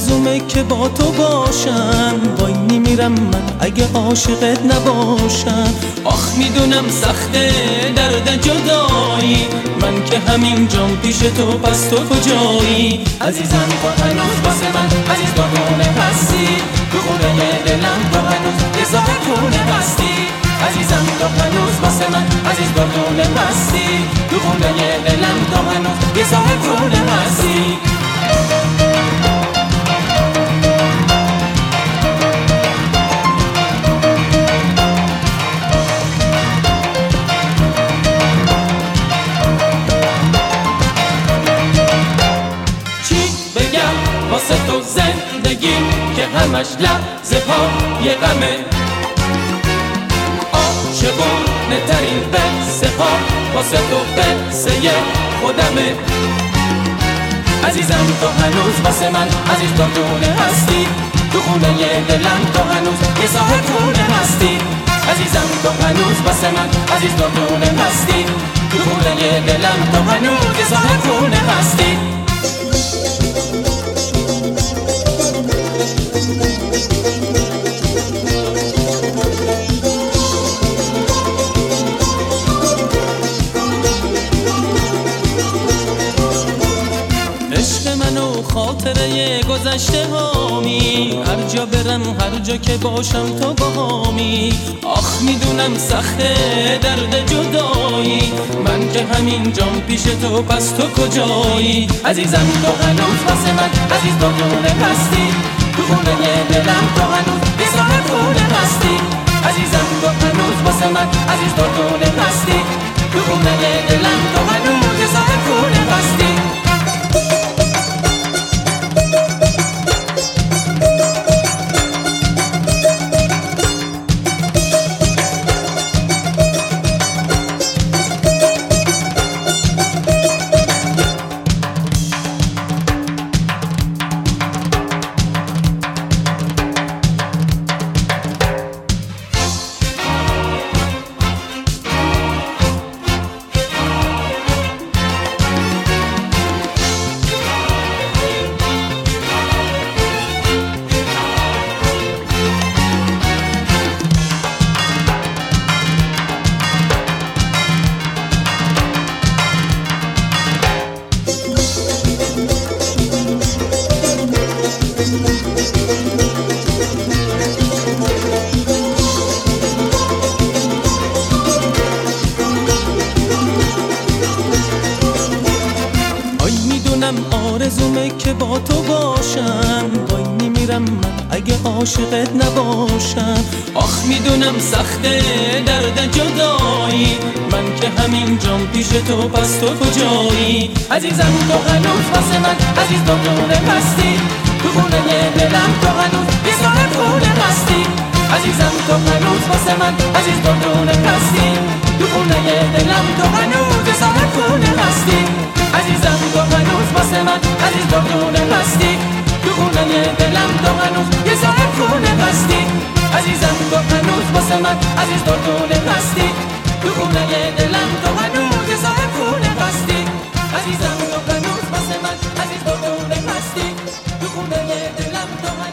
آرزومه که با تو باشم، وای نمیرم من اگه عاشقت نباشم. آخ میدونم سخته درد جدایی، من که همین جام پیش تو، پس تو کجایی؟ عزیزم تو هنوز واسه من عزیز دادونه هستی، تو خونه دلم تو هنوز یه ذره خونه هستی. عزیزم تو هنوز واسه من عزیز دادونه هستی، تو خونه دلم تو هنوز یه ذره خونه هستی. واسه تو زندگی که همش لحظه پای غمه، عاشقانه ترین قصه ها واسه تو قصه خودمه. عزیزم تو هنوز واسه من عزیز دادونه هستی، تو خونه دلم تو هنوز یه صاحب خونه هستی. عزیزم تو هنوز واسه من عزیز دادونه هستی، تو خونه دلم تو هنوز یه صاحب خونه هستی. عشق منو خاطره گذشته هامی، هر جا برم هر جا که باشم تو باهامی. آخ میدونم سخته درد جدایی، من که همین جام پیش تو، پس تو کجایی؟ عزیزم تو هنوز واسه من عزیز دادونه هستی، تو خونه دلم تو هنوز یه صاحب خونه هستی. عزیزم تو هنوز واسه من عزیز دادونه هستی، تو خونه دلم تو هنوز یه صاحب خونه هستی. آرزومه که با تو باشم، وای نمیرم من اگه عاشقت نباشم. آخ میدونم سخته درد جدایی، من که همین جام پیش تو، پس تو کجایی؟ عزیزم تو هنوز واسه من عزیز دادونه هستی، تو خونه دلم تو هنوز یه صاحب خونه هستی. عزیزم تو هنوز واسه من عزیز دادونه هستی، تو خونه دلم تو هنوز یه صاحب خونه هستی. عزیزم تو هنوز واسه من عزیز دادونه هستی، تو خونه دلم تو هنوز یه صاحب خونه هستی. عزیزم تو هنوز واسه من عزیز دادونه هستی، تو خونه دلم تو هنوز یه صاحب خونه هستی. عزیزم تو هنوز واسه من عزیز دادونه هستی، تو خونه دلم تو هنوز